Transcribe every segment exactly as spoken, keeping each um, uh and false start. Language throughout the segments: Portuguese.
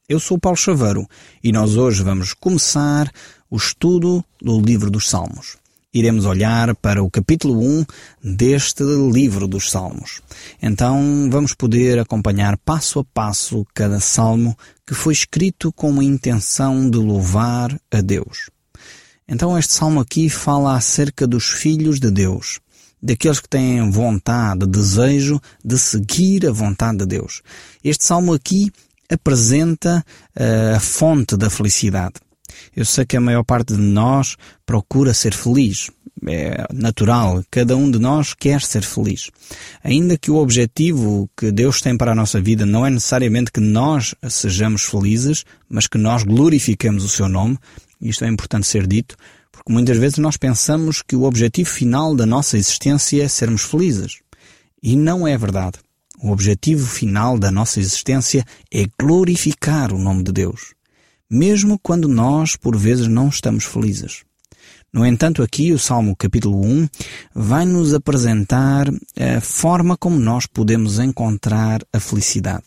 Eu sou Paulo Chaveiro e nós hoje vamos começar o estudo do livro dos Salmos. Iremos olhar para o capítulo um deste livro dos Salmos. Então vamos poder acompanhar passo a passo cada salmo que foi escrito com a intenção de louvar a Deus. Então este salmo aqui fala acerca dos filhos de Deus, daqueles que têm vontade, desejo de seguir a vontade de Deus. Este salmo aqui apresenta uh, a fonte da felicidade. Eu sei que a maior parte de nós procura ser feliz. É natural, cada um de nós quer ser feliz. Ainda que o objetivo que Deus tem para a nossa vida não é necessariamente que nós sejamos felizes, mas que nós glorifiquemos o seu nome. Isto é importante ser dito, porque muitas vezes nós pensamos que o objetivo final da nossa existência é sermos felizes. E não é verdade. O objetivo final da nossa existência é glorificar o nome de Deus, mesmo quando nós, por vezes, não estamos felizes. No entanto, aqui o Salmo capítulo um vai nos apresentar a forma como nós podemos encontrar a felicidade.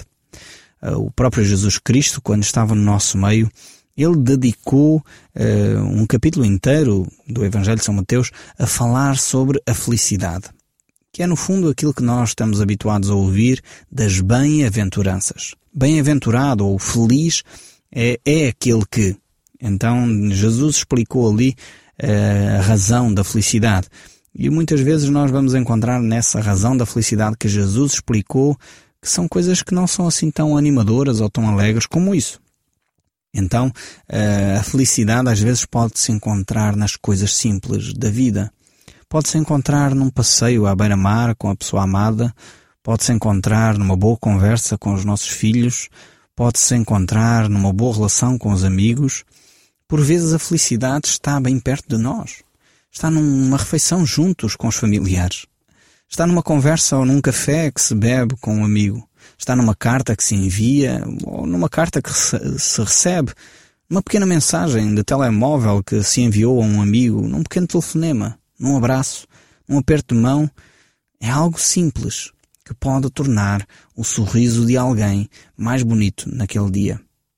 O próprio Jesus Cristo, quando estava no nosso meio, ele dedicou uh, um capítulo inteiro do Evangelho de São Mateus a falar sobre a felicidade, que é no fundo aquilo que nós estamos habituados a ouvir das bem-aventuranças. Bem-aventurado ou feliz é, é aquele que. Então Jesus explicou ali uh, a razão da felicidade. E muitas vezes nós vamos encontrar nessa razão da felicidade que Jesus explicou que são coisas que não são assim tão animadoras ou tão alegres como isso. Então, a felicidade às vezes pode-se encontrar nas coisas simples da vida. Pode-se encontrar num passeio à beira-mar com a pessoa amada, pode-se encontrar numa boa conversa com os nossos filhos, pode-se encontrar numa boa relação com os amigos. Por vezes a felicidade está bem perto de nós. Está numa refeição juntos com os familiares. Está numa conversa ou num café que se bebe com um amigo. Está numa carta que se envia ou numa carta que se recebe. Numa pequena mensagem de telemóvel que se enviou a um amigo, num pequeno telefonema, num abraço, num aperto de mão. É algo simples que pode tornar o sorriso de alguém mais bonito naquele dia.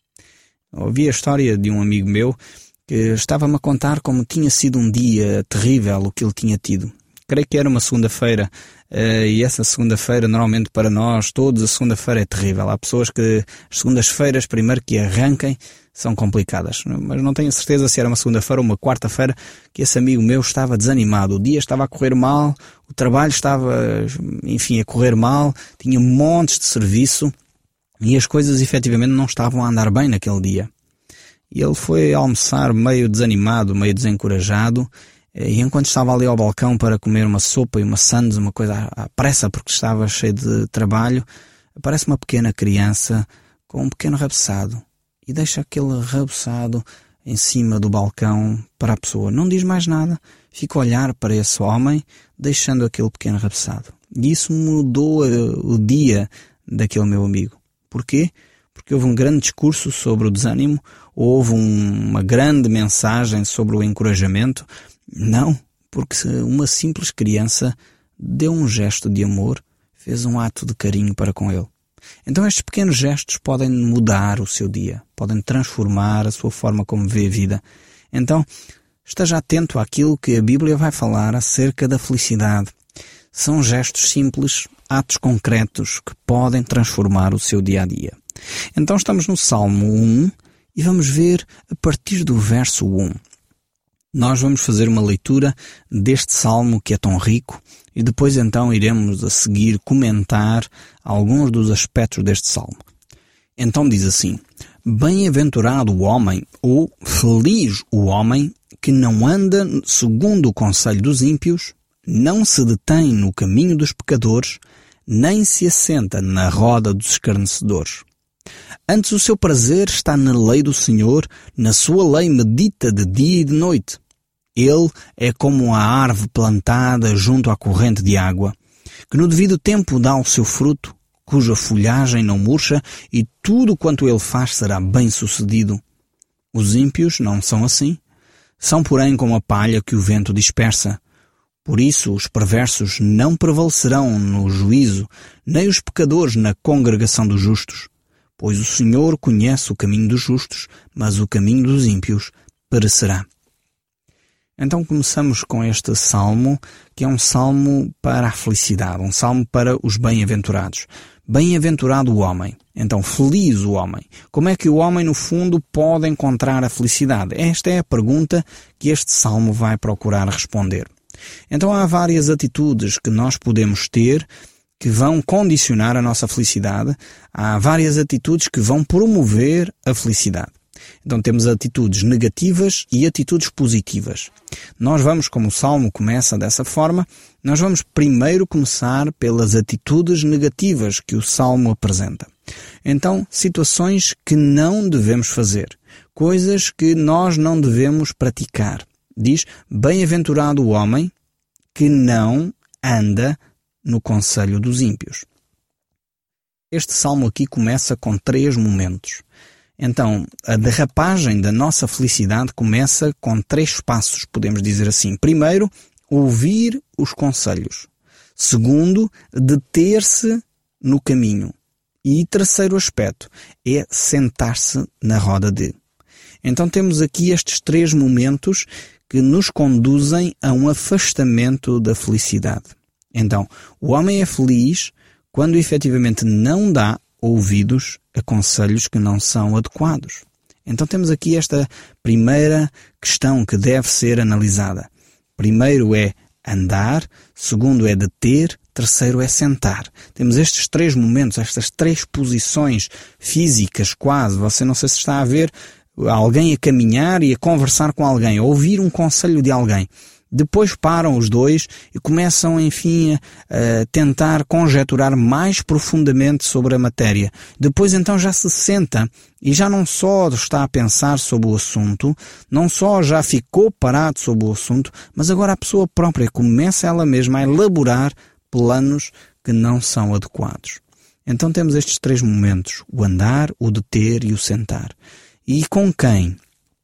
Eu ouvi a história de um amigo meu que estava-me a contar como tinha sido um dia terrível o que ele tinha tido. Creio que era uma segunda-feira, uh, e essa segunda-feira, normalmente para nós, todos, a segunda-feira é terrível. Há pessoas que as segundas-feiras, primeiro que arranquem, são complicadas. Mas não tenho certeza se era uma segunda-feira ou uma quarta-feira que esse amigo meu estava desanimado. O dia estava a correr mal, o trabalho estava, enfim, a correr mal, tinha montes de serviço e as coisas efetivamente não estavam a andar bem naquele dia. E ele foi almoçar meio desanimado, meio desencorajado. E enquanto estava ali ao balcão para comer uma sopa e uma sandes, uma coisa à pressa porque estava cheio de trabalho, aparece uma pequena criança com um pequeno rabeçado e deixa aquele rabeçado em cima do balcão para a pessoa. Não diz mais nada, fica a olhar para esse homem, deixando aquele pequeno rabeçado. E isso mudou o dia daquele meu amigo. Porquê? Porque houve um grande discurso sobre o desânimo, houve um, uma grande mensagem sobre o encorajamento. Não, porque uma simples criança deu um gesto de amor, fez um ato de carinho para com ele. Então estes pequenos gestos podem mudar o seu dia, podem transformar a sua forma como vê a vida. Então, esteja atento àquilo que a Bíblia vai falar acerca da felicidade. São gestos simples, atos concretos que podem transformar o seu dia-a-dia. Então estamos no Salmo um e vamos ver a partir do verso um. Nós vamos fazer uma leitura deste salmo que é tão rico e depois então iremos a seguir comentar alguns dos aspectos deste salmo. Então diz assim: Bem-aventurado o homem, ou feliz o homem, que não anda segundo o conselho dos ímpios, não se detém no caminho dos pecadores, nem se assenta na roda dos escarnecedores. Antes o seu prazer está na lei do Senhor, na sua lei medita de dia e de noite. Ele é como a árvore plantada junto à corrente de água, que no devido tempo dá o seu fruto, cuja folhagem não murcha, e tudo quanto ele faz será bem-sucedido. Os ímpios não são assim. São, porém, como a palha que o vento dispersa. Por isso os perversos não prevalecerão no juízo, nem os pecadores na congregação dos justos. pois o Senhor conhece o caminho dos justos, mas o caminho dos ímpios perecerá. Então começamos com este salmo, que é um salmo para a felicidade, um salmo para os bem-aventurados. Bem-aventurado o homem. Então, feliz o homem. Como é que o homem, no fundo, pode encontrar a felicidade? Esta é a pergunta que este salmo vai procurar responder. Então, há várias atitudes que nós podemos ter que vão condicionar a nossa felicidade. Há várias atitudes que vão promover a felicidade. Então temos atitudes negativas e atitudes positivas. Nós vamos, como o Salmo começa dessa forma, nós vamos primeiro começar pelas atitudes negativas que o Salmo apresenta. Então, situações que não devemos fazer, coisas que nós não devemos praticar. Diz, bem-aventurado o homem que não anda no conselho dos ímpios. Este Salmo aqui começa com três momentos. Então, a derrapagem da nossa felicidade começa com três passos, podemos dizer assim. Primeiro, ouvir os conselhos. Segundo, deter-se no caminho. E terceiro aspecto é sentar-se na roda de. Então temos aqui estes três momentos que nos conduzem a um afastamento da felicidade. Então, o homem é feliz quando efetivamente não dá ouvidos a conselhos que não são adequados. Então temos aqui esta primeira questão que deve ser analisada. Primeiro é andar, segundo é deter, terceiro é sentar. Temos estes três momentos, estas três posições físicas quase. Você não sei se está a ver alguém a caminhar e a conversar com alguém, a ouvir um conselho de alguém. Depois param os dois e começam, enfim, a tentar conjecturar mais profundamente sobre a matéria. Depois, então, já se senta e já não só está a pensar sobre o assunto, não só já ficou parado sobre o assunto, mas agora a pessoa própria começa ela mesma a elaborar planos que não são adequados. Então temos estes três momentos, o andar, o deter e o sentar. E com quem?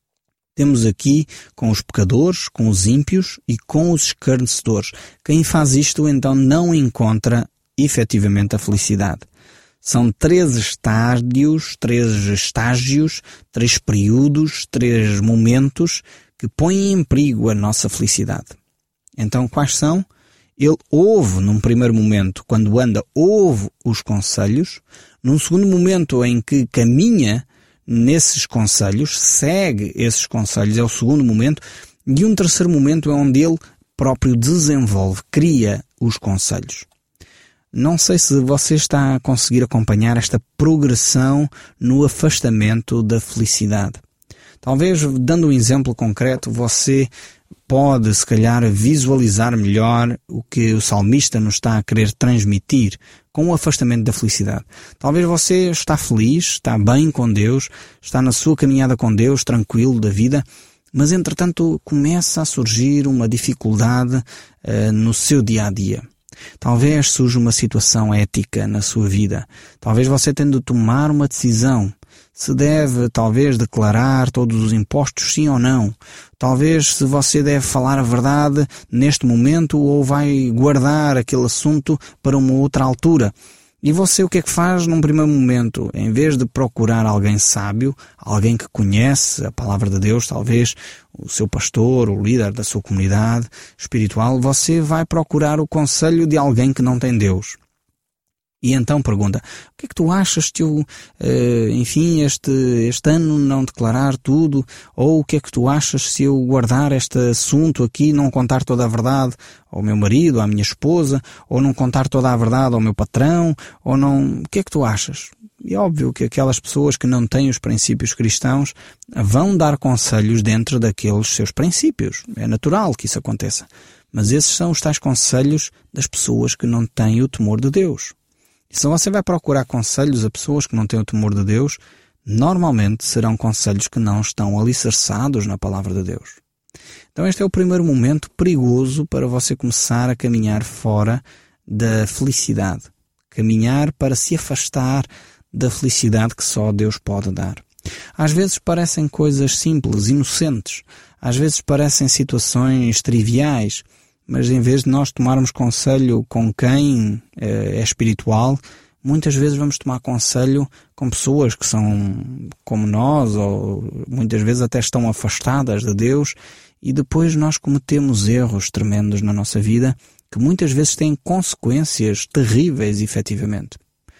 Temos aqui com os pecadores, com os ímpios e com os escarnecedores. Quem faz isto, então, não encontra efetivamente a felicidade. São três estádios, três estágios, três períodos, três momentos que põem em perigo a nossa felicidade. Então, quais são? Ele ouve, num primeiro momento, quando anda, ouve os conselhos. Num segundo momento, em que caminha nesses conselhos, segue esses conselhos, é o segundo momento, e um terceiro momento é onde ele próprio desenvolve, cria os conselhos. Não sei se você está a conseguir acompanhar esta progressão no afastamento da felicidade. Talvez, dando um exemplo concreto, você pode, se calhar, visualizar melhor o que o salmista nos está a querer transmitir com o afastamento da felicidade. Talvez você está feliz, está bem com Deus, está na sua caminhada com Deus, tranquilo da vida, mas entretanto começa a surgir uma dificuldade uh, no seu dia-a-dia. Talvez surja uma situação ética na sua vida. Talvez você tenha de tomar uma decisão. Se deve, talvez, declarar todos os impostos, sim ou não. Talvez se você deve falar a verdade neste momento ou vai guardar aquele assunto para uma outra altura. E você o que é que faz num primeiro momento? Em vez de procurar alguém sábio, alguém que conhece a palavra de Deus, talvez o seu pastor, o líder da sua comunidade espiritual, você vai procurar o conselho de alguém que não tem Deus. E então pergunta, o que é que tu achas se eu, uh, enfim, este, este ano não declarar tudo? Ou o que é que tu achas se eu guardar este assunto aqui, não contar toda a verdade ao meu marido, à minha esposa, ou não contar toda a verdade ao meu patrão, ou não... O que é que tu achas? E é óbvio que aquelas pessoas que não têm os princípios cristãos vão dar conselhos dentro daqueles seus princípios. É natural que isso aconteça. Mas esses são os tais conselhos das pessoas que não têm o temor de Deus. E se você vai procurar conselhos a pessoas que não têm o temor de Deus, normalmente serão conselhos que não estão alicerçados na palavra de Deus. Então este é o primeiro momento perigoso para você começar a caminhar fora da felicidade. Caminhar para se afastar da felicidade que só Deus pode dar. Às vezes parecem coisas simples, inocentes. Às vezes parecem situações triviais. Mas em vez de nós tomarmos conselho com quem é espiritual, Muitas vezes vamos tomar conselho com pessoas que são como nós, ou muitas vezes até estão afastadas de Deus, e depois nós cometemos erros tremendos na nossa vida, que muitas vezes têm consequências terríveis, efetivamente.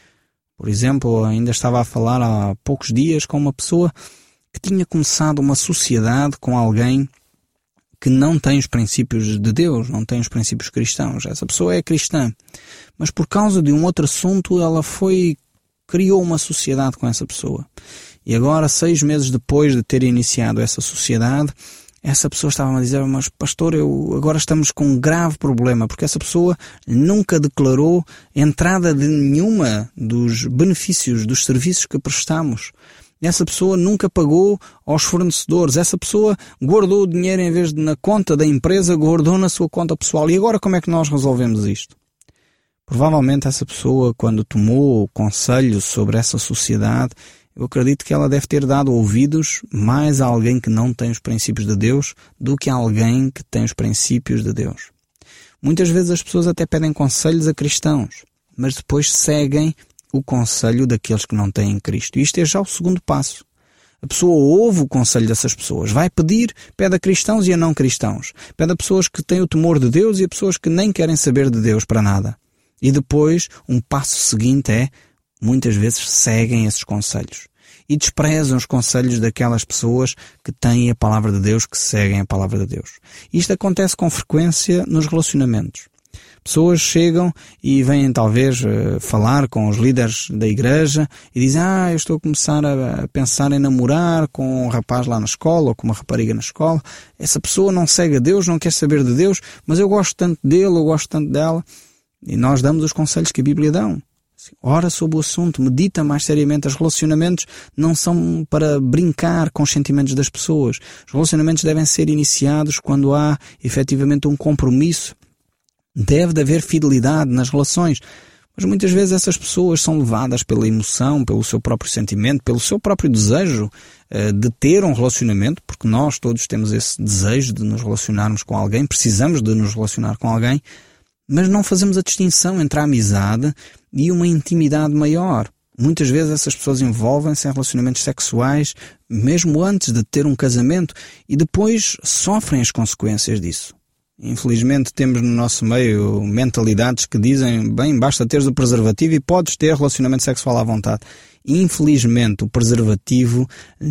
Por exemplo, ainda estava a falar há poucos dias com uma pessoa que tinha começado uma sociedade com alguém que não tem os princípios de Deus, não tem os princípios cristãos. Essa pessoa é cristã, mas por causa de um outro assunto ela foi, criou uma sociedade com essa pessoa. E agora, seis meses depois de ter iniciado essa sociedade, essa pessoa estava a dizer, mas pastor, eu, agora estamos com um grave problema, porque essa pessoa nunca declarou entrada de nenhuma dos benefícios, dos serviços que prestamos. Essa pessoa nunca pagou aos fornecedores. Essa pessoa guardou o dinheiro em vez de na conta da empresa, guardou na sua conta pessoal. E agora como é que nós resolvemos isto? Provavelmente essa pessoa, quando tomou o conselho sobre essa sociedade, eu acredito que ela deve ter dado ouvidos mais a alguém que não tem os princípios de Deus do que a alguém que tem os princípios de Deus. Muitas vezes as pessoas até pedem conselhos a cristãos, mas depois seguem o conselho daqueles que não têm Cristo. E isto é já o segundo passo. A pessoa ouve o conselho dessas pessoas. Vai pedir, pede a cristãos e a não cristãos. Pede a pessoas que têm o temor de Deus e a pessoas que nem querem saber de Deus para nada. E depois, um passo seguinte é, muitas vezes seguem esses conselhos. E desprezam os conselhos daquelas pessoas que têm a palavra de Deus, que seguem a palavra de Deus. Isto acontece com frequência nos relacionamentos. Pessoas chegam e vêm talvez uh, falar com os líderes da igreja e dizem, ah, eu estou a começar a, a pensar em namorar com um rapaz lá na escola ou com uma rapariga na escola. Essa pessoa não segue a Deus, não quer saber de Deus, mas eu gosto tanto dele, eu gosto tanto dela. E nós damos os conselhos que a Bíblia dá. Ora sobre o assunto, medita mais seriamente. Os relacionamentos não são para brincar com os sentimentos das pessoas. Os relacionamentos devem ser iniciados quando há efetivamente um compromisso. Deve de haver fidelidade nas relações, mas muitas vezes essas pessoas são levadas pela emoção, pelo seu próprio sentimento, pelo seu próprio desejo uh, de ter um relacionamento, porque nós todos temos esse desejo de nos relacionarmos com alguém, precisamos de nos relacionar com alguém, mas não fazemos a distinção entre a amizade e uma intimidade maior. Muitas vezes essas pessoas envolvem-se em relacionamentos sexuais, mesmo antes de ter um casamento, e depois sofrem as consequências disso. Infelizmente temos no nosso meio mentalidades que dizem, bem, basta teres o preservativo e podes ter relacionamento sexual à vontade. Infelizmente o preservativo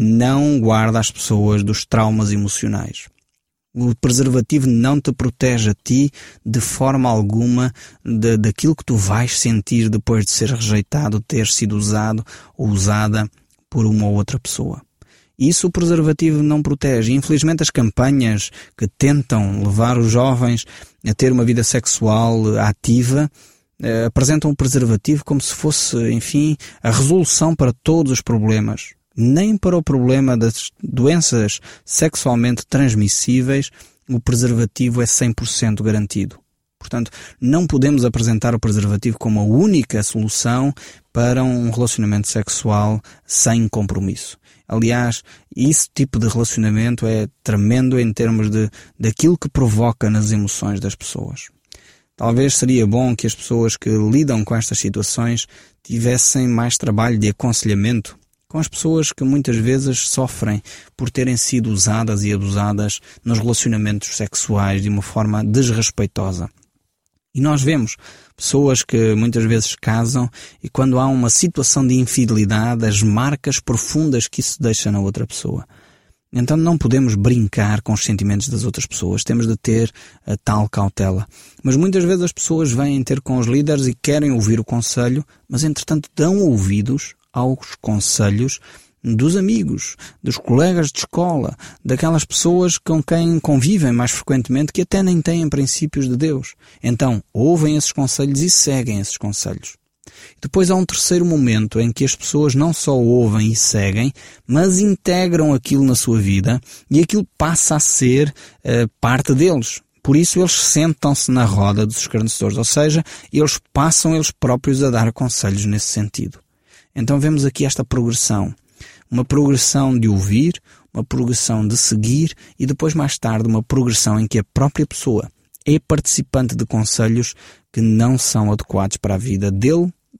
não guarda as pessoas dos traumas emocionais. O preservativo não te protege a ti de forma alguma de, daquilo que tu vais sentir depois de ser rejeitado, ter sido usado ou usada por uma ou outra pessoa. Isso o preservativo não protege. Infelizmente as campanhas que tentam levar os jovens a ter uma vida sexual ativa eh, apresentam o preservativo como se fosse, enfim, a resolução para todos os problemas. Nem para o problema das doenças sexualmente transmissíveis o preservativo é cem por cento garantido. Portanto, não podemos apresentar o preservativo como a única solução para um relacionamento sexual sem compromisso. Aliás, esse tipo de relacionamento é tremendo em termos de daquilo que provoca nas emoções das pessoas. Talvez seria bom que as pessoas que lidam com estas situações tivessem mais trabalho de aconselhamento com as pessoas que muitas vezes sofrem por terem sido usadas e abusadas nos relacionamentos sexuais de uma forma desrespeitosa. E nós vemos pessoas que muitas vezes casam e quando há uma situação de infidelidade, as marcas profundas que isso deixa na outra pessoa. Então não podemos brincar com os sentimentos das outras pessoas, temos de ter a tal cautela. Mas muitas vezes as pessoas vêm ter com os líderes e querem ouvir o conselho, mas entretanto dão ouvidos aos conselhos dos amigos, dos colegas de escola, daquelas pessoas com quem convivem mais frequentemente que até nem têm princípios de Deus. Então, ouvem esses conselhos e seguem esses conselhos. Depois há um terceiro momento em que as pessoas não só ouvem e seguem, mas integram aquilo na sua vida e aquilo passa a ser uh, parte deles. Por isso eles sentam-se na roda dos escarnecedores, ou seja, eles passam eles próprios a dar conselhos nesse sentido. Então vemos aqui esta progressão. Uma progressão de ouvir, uma progressão de seguir e depois mais tarde uma progressão em que a própria pessoa é participante de conselhos que não são adequados para a vida dele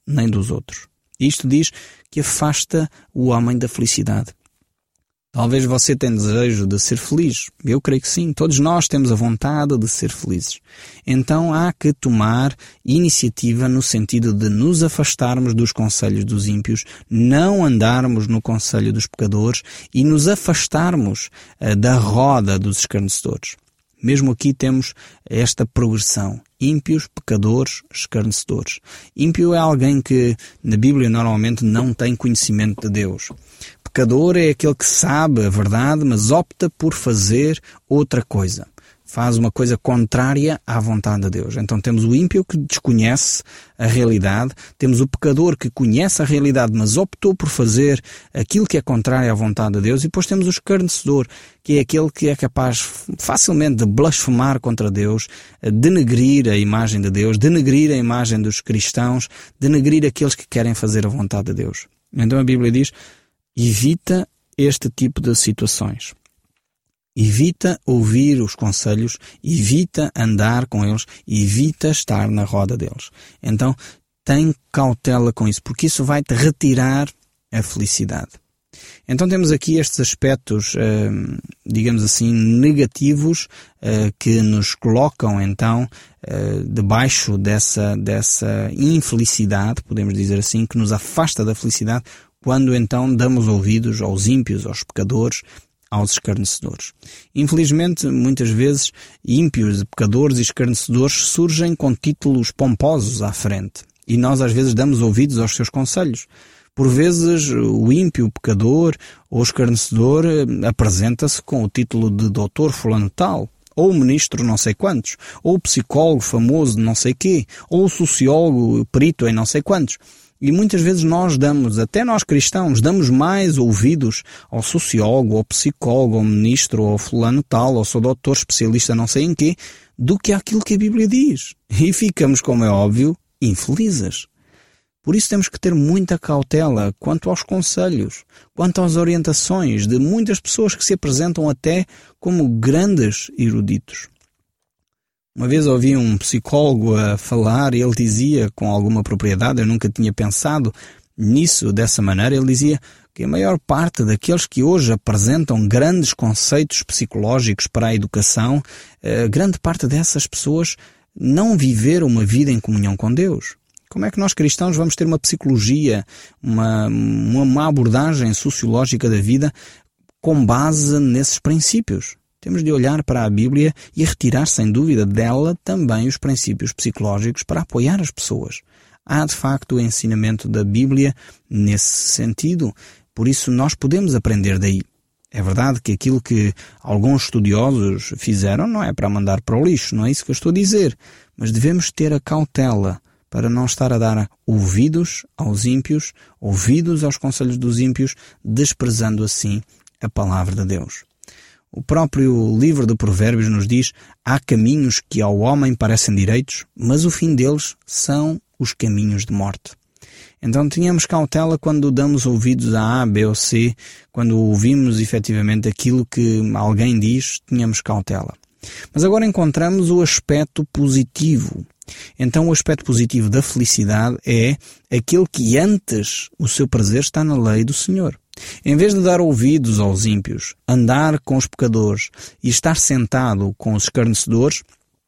nem dos outros. Isto diz que afasta o homem da felicidade. Talvez você tenha desejo de ser feliz. Eu creio que sim. Todos nós temos a vontade de ser felizes. Então há que tomar iniciativa no sentido de nos afastarmos dos conselhos dos ímpios, não andarmos no conselho dos pecadores e nos afastarmos uh, da roda dos escarnecedores. Mesmo aqui temos esta progressão. Ímpios, pecadores, escarnecedores. Ímpio é alguém que na Bíblia normalmente não tem conhecimento de Deus. Pecador é aquele que sabe a verdade, mas opta por fazer outra coisa. Faz uma coisa contrária à vontade de Deus. Então temos o ímpio que desconhece a realidade, temos o pecador que conhece a realidade, mas optou por fazer aquilo que é contrário à vontade de Deus, e depois temos o escarnecedor, que é aquele que é capaz facilmente de blasfemar contra Deus, denegrir a imagem de Deus, denegrir a imagem dos cristãos, denegrir aqueles que querem fazer a vontade de Deus. Então a Bíblia diz: evita este tipo de situações. Evita ouvir os conselhos, evita andar com eles, evita estar na roda deles. Então, tem cautela com isso, porque isso vai te retirar a felicidade. Então temos aqui estes aspectos, uh, digamos assim, negativos, uh, que nos colocam então uh, debaixo dessa, dessa infelicidade, podemos dizer assim, que nos afasta da felicidade, quando então damos ouvidos aos ímpios, aos pecadores, aos escarnecedores. Infelizmente, muitas vezes, ímpios, pecadores e escarnecedores surgem com títulos pomposos à frente, e nós às vezes damos ouvidos aos seus conselhos. Por vezes, o ímpio, o pecador ou o escarnecedor apresenta-se com o título de doutor fulano tal, ou ministro não sei quantos, ou psicólogo famoso não sei quê, ou sociólogo perito em não sei quantos. E muitas vezes nós damos, até nós cristãos, damos mais ouvidos ao sociólogo, ao psicólogo, ao ministro, ao fulano tal, ao seu doutor especialista não sei em quê, do que aquilo que a Bíblia diz. E ficamos, como é óbvio, infelizes. Por isso temos que ter muita cautela quanto aos conselhos, quanto às orientações de muitas pessoas que se apresentam até como grandes eruditos. Uma vez ouvi um psicólogo a falar e ele dizia com alguma propriedade, eu nunca tinha pensado nisso dessa maneira, ele dizia que a maior parte daqueles que hoje apresentam grandes conceitos psicológicos para a educação, grande parte dessas pessoas não viveram uma vida em comunhão com Deus. Como é que nós cristãos vamos ter uma psicologia, uma, uma abordagem sociológica da vida com base nesses princípios? Temos de olhar para a Bíblia e retirar, sem dúvida, dela também os princípios psicológicos para apoiar as pessoas. Há, de facto, o ensinamento da Bíblia nesse sentido, por isso nós podemos aprender daí. É verdade que aquilo que alguns estudiosos fizeram não é para mandar para o lixo, não é isso que eu estou a dizer, mas devemos ter a cautela para não estar a dar ouvidos aos ímpios, ouvidos aos conselhos dos ímpios, desprezando assim a palavra de Deus. O próprio livro de Provérbios nos diz: há caminhos que ao homem parecem direitos, mas o fim deles são os caminhos de morte. Então tenhamos cautela quando damos ouvidos a A, B ou C, quando ouvimos efetivamente aquilo que alguém diz, tenhamos cautela. Mas agora encontramos o aspecto positivo. Então o aspecto positivo da felicidade é aquele que antes o seu prazer está na lei do Senhor. Em vez de dar ouvidos aos ímpios, andar com os pecadores e estar sentado com os escarnecedores,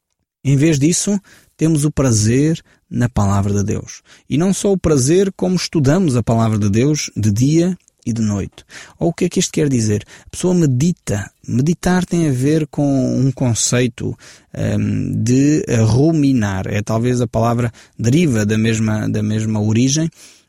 em vez disso, temos o prazer na palavra de Deus. E não só o prazer, como estudamos a palavra de Deus de dia e de noite. Ou o que é que isto quer dizer? A pessoa medita. Meditar tem a ver com um conceito um, de ruminar. É talvez a palavra deriva da mesma, da mesma origem.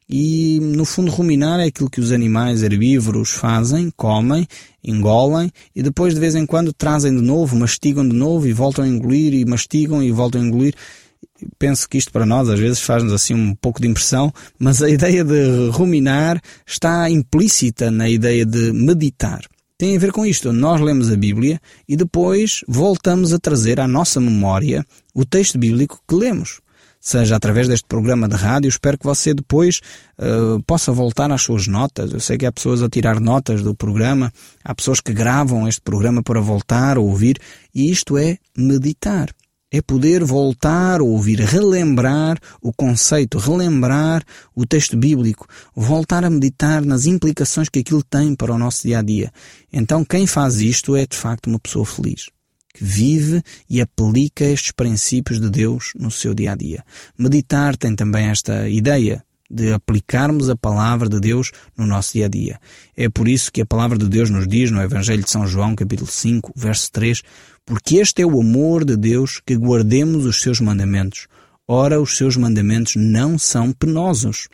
E, no fundo, ruminar é aquilo que os animais herbívoros fazem, comem, engolem e depois, de vez em quando, trazem de novo, mastigam de novo e voltam a engolir e mastigam e voltam a engolir. Penso que isto para nós, às vezes, faz-nos assim um pouco de impressão, mas a ideia de ruminar está implícita na ideia de meditar. Tem a ver com isto. Nós lemos a Bíblia e depois voltamos a trazer à nossa memória o texto bíblico que lemos. Seja através deste programa de rádio, espero que você depois uh, possa voltar às suas notas. Eu sei que há pessoas a tirar notas do programa, há pessoas que gravam este programa para voltar a ouvir, e isto é meditar. É poder voltar a ouvir, relembrar o conceito, relembrar o texto bíblico, voltar a meditar nas implicações que aquilo tem para o nosso dia-a-dia. Então quem faz isto é de facto uma pessoa feliz, que vive e aplica estes princípios de Deus no seu dia-a-dia. Meditar tem também esta ideia de aplicarmos a palavra de Deus no nosso dia-a-dia. É por isso que a palavra de Deus nos diz no Evangelho de São João, capítulo cinco, verso três, porque este é o amor de Deus, que guardemos os seus mandamentos. Ora, os seus mandamentos não são penosos.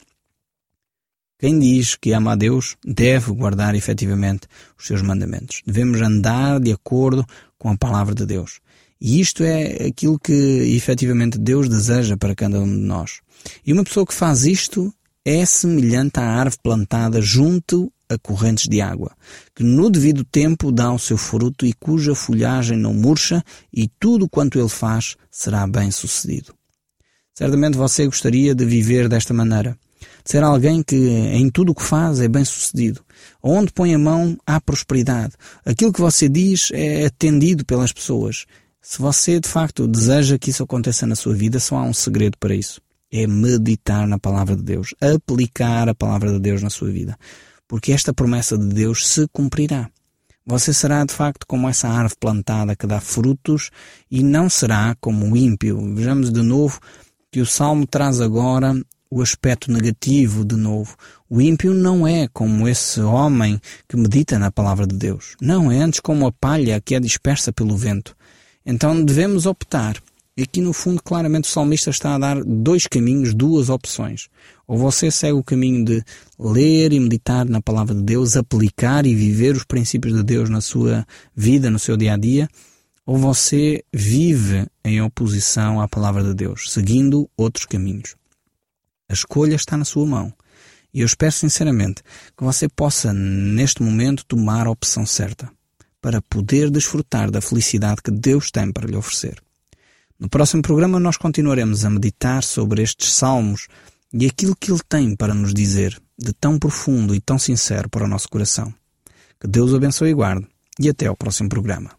Quem diz que ama a Deus deve guardar efetivamente os seus mandamentos. Devemos andar de acordo com a palavra de Deus. E isto é aquilo que efetivamente Deus deseja para cada um de nós. E uma pessoa que faz isto é semelhante à árvore plantada junto a correntes de água, que no devido tempo dá o seu fruto e cuja folhagem não murcha, e tudo quanto ele faz será bem sucedido. Certamente você gostaria de viver desta maneira, de ser alguém que em tudo o que faz é bem sucedido. Onde põe a mão há prosperidade. Aquilo que você diz é atendido pelas pessoas. Se você de facto deseja que isso aconteça na sua vida, só há um segredo para isso. É meditar na palavra de Deus, aplicar a palavra de Deus na sua vida. Porque esta promessa de Deus se cumprirá. Você será de facto como essa árvore plantada que dá frutos e não será como o ímpio. Vejamos de novo que o Salmo traz agora o aspecto negativo de novo. O ímpio não é como esse homem que medita na palavra de Deus. Não, é antes como a palha que é dispersa pelo vento. Então devemos optar. E aqui no fundo claramente o salmista está a dar dois caminhos, duas opções. Ou você segue o caminho de ler e meditar na palavra de Deus, aplicar e viver os princípios de Deus na sua vida, no seu dia-a-dia, ou você vive em oposição à palavra de Deus, seguindo outros caminhos. A escolha está na sua mão. E eu espero sinceramente que você possa, neste momento, tomar a opção certa para poder desfrutar da felicidade que Deus tem para lhe oferecer. No próximo programa nós continuaremos a meditar sobre estes salmos e aquilo que ele tem para nos dizer de tão profundo e tão sincero para o nosso coração. Que Deus o abençoe e guarde, e até ao próximo programa.